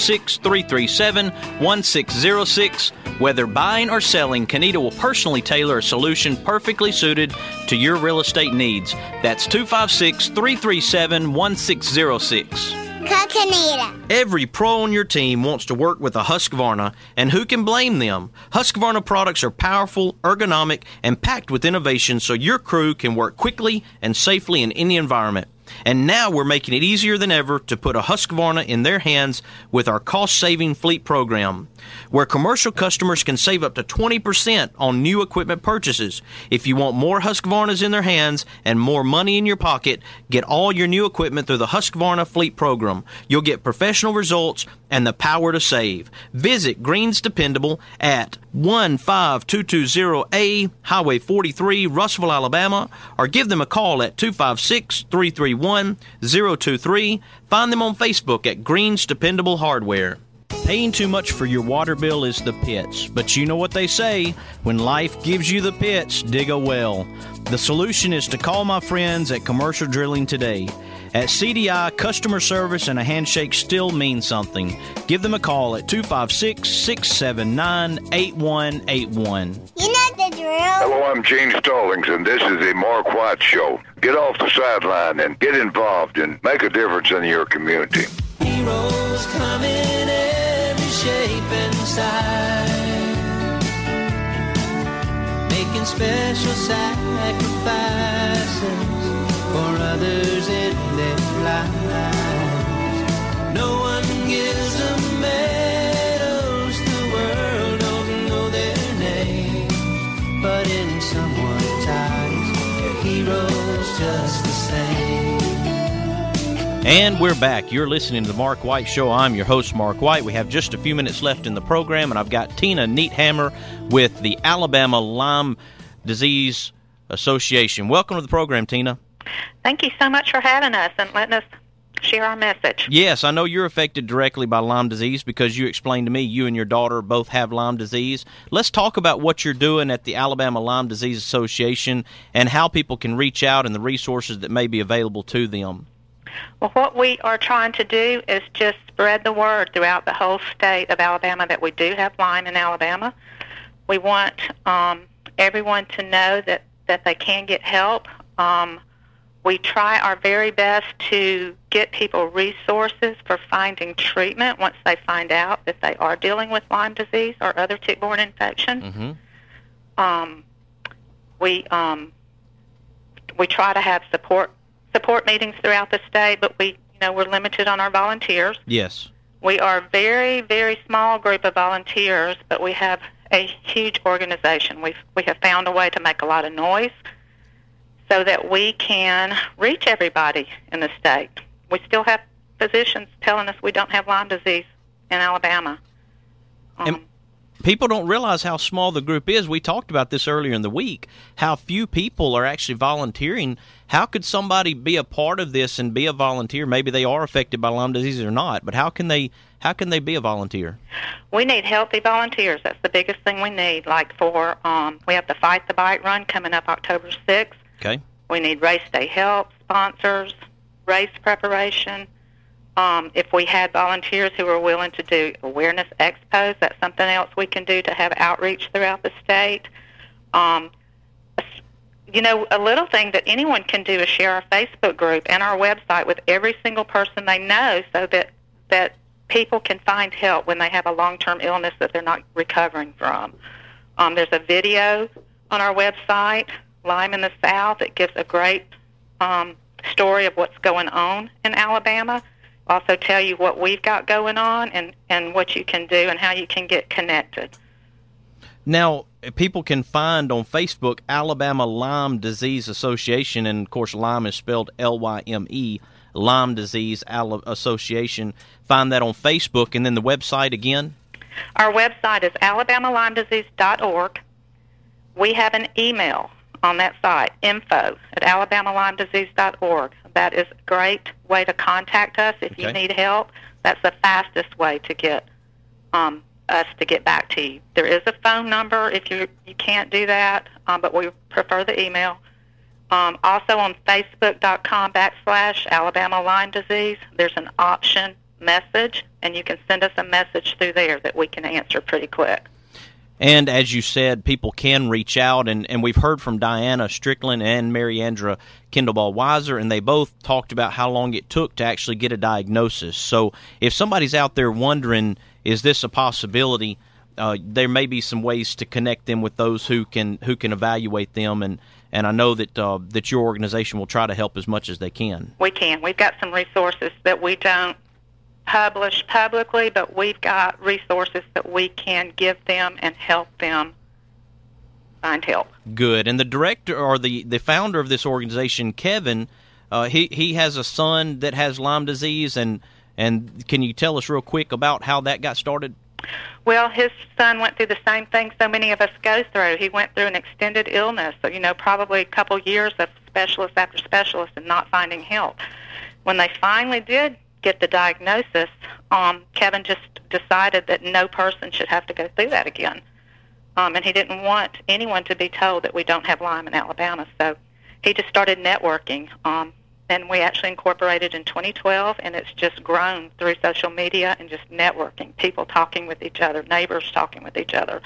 S2: 256-337-1606. Whether buying or selling, Kenita will personally tailor a solution perfectly suited to your real estate needs. That's 256-337-1606.
S4: Kenita.
S2: Every pro on your team wants to work with a Husqvarna, and who can blame them? Husqvarna products are powerful, ergonomic, and packed with innovation so your crew can work quickly and safely in any environment. And now we're making it easier than ever to put a Husqvarna in their hands with our cost-saving fleet program, where commercial customers can save up to 20% on new equipment purchases. If you want more Husqvarnas in their hands and more money in your pocket, get all your new equipment through the Husqvarna fleet program. You'll get professional results and the power to save. Visit Green's Dependable at 15220A Highway 43, Russellville, Alabama, or give them a call at 256-331-023. Find them on Facebook at Green's Dependable Hardware. Paying too much for your water bill is the pits, but you know what they say, when life gives you the pits, dig a well. The solution is to call my friends at Commercial Drilling today. At CDI, customer service and a handshake still mean something. Give them a call at 256-679-8181.
S4: You know the drill.
S11: Hello, I'm Gene Stallings, and this is the Mark White Show. Get off the sideline and get involved and make a difference in your community.
S12: Heroes come in every shape and size, making special sacrifices for others in their lives. No one gives them medals, the world don't know their name, but in someone's eyes, they're heroes just the same.
S2: And we're back. You're listening to The Mark White Show. I'm your host, Mark White. We have just a few minutes left in the program, and I've got Tina Neathammer with the Alabama Lyme Disease Association. Welcome to the program, Tina.
S13: Thank you so much for having us and letting us share our message.
S2: Yes, I know you're affected directly by Lyme disease because you explained to me you and your daughter both have Lyme disease. Let's talk about what you're doing at the Alabama Lyme Disease Association and how people can reach out and the resources that may be available to them.
S13: Well, what we are trying to do is just spread the word throughout the whole state of Alabama that we do have Lyme in Alabama. We want everyone to know that they can get help. We try our very best to get people resources for finding treatment once they find out that they are dealing with Lyme disease or other tick-borne infections. Mm-hmm. We try to have support meetings throughout the state, but we're limited on our volunteers.
S2: Yes.
S13: We are a very, very small group of volunteers, but we have a huge organization. We have found a way to make a lot of noise so that we can reach everybody in the state. We still have physicians telling us we don't have Lyme disease in Alabama.
S2: And people don't realize how small the group is. We talked about this earlier in the week, how few people are actually volunteering. How could somebody be a part of this and be a volunteer? Maybe they are affected by Lyme disease or not, but how can they be a volunteer?
S13: We need healthy volunteers. That's the biggest thing we need. Like for we have the Fight the Bite run coming up October 6th.
S2: Okay.
S13: We need race day help, sponsors, race preparation. If we had volunteers who are willing to do awareness expos, that's something else we can do to have outreach throughout the state. A little thing that anyone can do is share our Facebook group and our website with every single person they know so that people can find help when they have a long-term illness that they're not recovering from. There's a video on our website, Lyme in the South. It gives a great story of what's going on in Alabama. Also tell you what we've got going on and what you can do and how you can get connected.
S2: Now, people can find on Facebook Alabama Lyme Disease Association, and, of course, Lyme is spelled Lyme. Lyme Disease Association. Find that on Facebook, and then the website again?
S13: Our website is alabamalymedisease.org. We have an email on that site, info@alabamalymedisease.org. That is a great way to contact us if you need help. That's the fastest way to get us to get back to you. There is a phone number if you can't do that, but we prefer the email. Also on Facebook.com/Alabama Lyme Disease, there's an option message, and you can send us a message through there that we can answer pretty quick.
S2: And as you said, people can reach out, and we've heard from Diana Strickland and Mary Andra Kindlebaugh-Weiser, and they both talked about how long it took to actually get a diagnosis. So if somebody's out there wondering, is this a possibility, there may be some ways to connect them with those who can evaluate them, and I know that your organization will try to help as much as they can.
S13: We can. We've got some resources that we don't publish publicly, but we've got resources that we can give them and help them find help.
S2: Good. And the director or the founder of this organization, Kevin, he has a son that has Lyme disease, and can you tell us real quick about how that got started?
S13: Well, his son went through the same thing so many of us go through. He went through an extended illness, so, probably a couple years of specialist after specialist and not finding help. When they finally did get the diagnosis, Kevin just decided that no person should have to go through that again. And he didn't want anyone to be told that we don't have Lyme in Alabama. So he just started networking. And we actually incorporated in 2012, and it's just grown through social media and just networking, people talking with each other, neighbors talking with each other,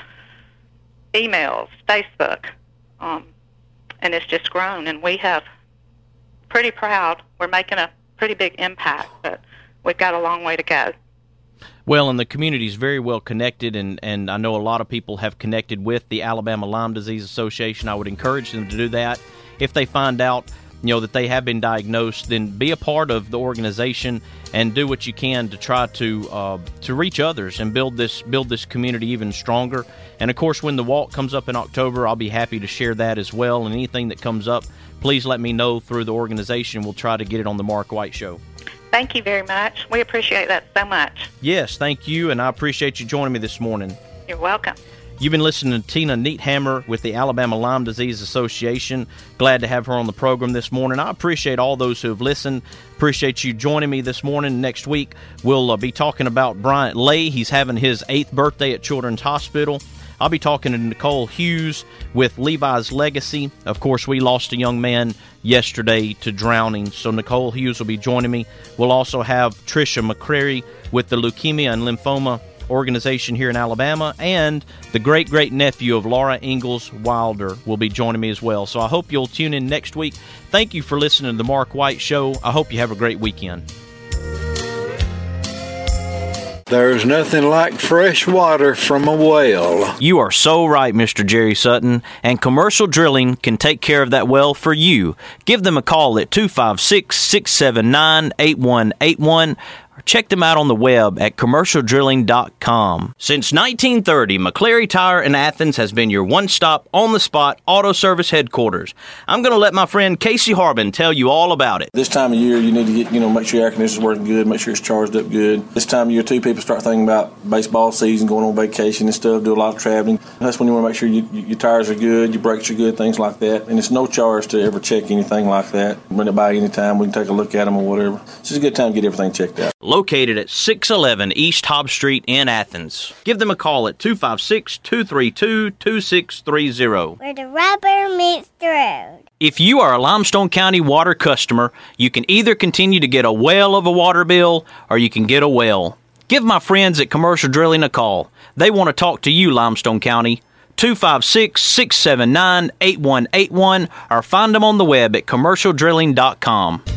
S13: emails, Facebook. And it's just grown. And we have pretty proud. We're making a pretty big impact, but we've got a long way to go.
S2: Well, and the community is very well connected, and I know a lot of people have connected with the Alabama Lyme Disease Association. I would encourage them to do that. If they find out, that they have been diagnosed, then be a part of the organization and do what you can to try to reach others and build this community even stronger. And, of course, when the walk comes up in October, I'll be happy to share that as well. And anything that comes up, please let me know through the organization. We'll try to get it on the Mark White Show.
S13: Thank you very much. We appreciate that so much.
S2: Yes, thank you, and I appreciate you joining me this morning.
S13: You're welcome.
S2: You've been listening to Tina Neathammer with the Alabama Lyme Disease Association. Glad to have her on the program this morning. I appreciate all those who have listened. Appreciate you joining me this morning. Next week, we'll be talking about Bryant Lay. He's having his 8th birthday at Children's Hospital. I'll be talking to Nicole Hughes with Levi's Legacy. Of course, we lost a young man yesterday to drowning, so Nicole Hughes will be joining me. We'll also have Tricia McCrary with the Leukemia and Lymphoma organization here in Alabama, and the great-great-nephew of Laura Ingalls Wilder will be joining me as well. So I hope you'll tune in next week. Thank you for listening to The Mark White Show. I hope you have a great weekend.
S14: There's nothing like fresh water from a well.
S2: You are so right, Mr. Jerry Sutton, and Commercial Drilling can take care of that well for you. Give them a call at 256-679-8181. Check them out on the web at commercialdrilling.com. Since 1930, McClary Tire in Athens has been your one-stop, on-the-spot auto service headquarters. I'm going to let my friend Casey Harbin tell you all about it.
S8: This time of year, you need to get, make sure your air conditioner's working good, make sure it's charged up good. This time of year, too, people start thinking about baseball season, going on vacation and stuff, do a lot of traveling. That's when you want to make sure your tires are good, your brakes are good, things like that. And it's no charge to ever check anything like that. Run it by anytime. We can take a look at them or whatever. It's just a good time to get everything checked out.
S2: Located at 611 East Hobbs Street in Athens. Give them a call at 256-232-2630.
S4: Where the rubber meets the road.
S2: If you are a Limestone County water customer, you can either continue to get a whale of a water bill or you can get a well. Give my friends at Commercial Drilling a call. They want to talk to you, Limestone County. 256-679-8181 or find them on the web at commercialdrilling.com.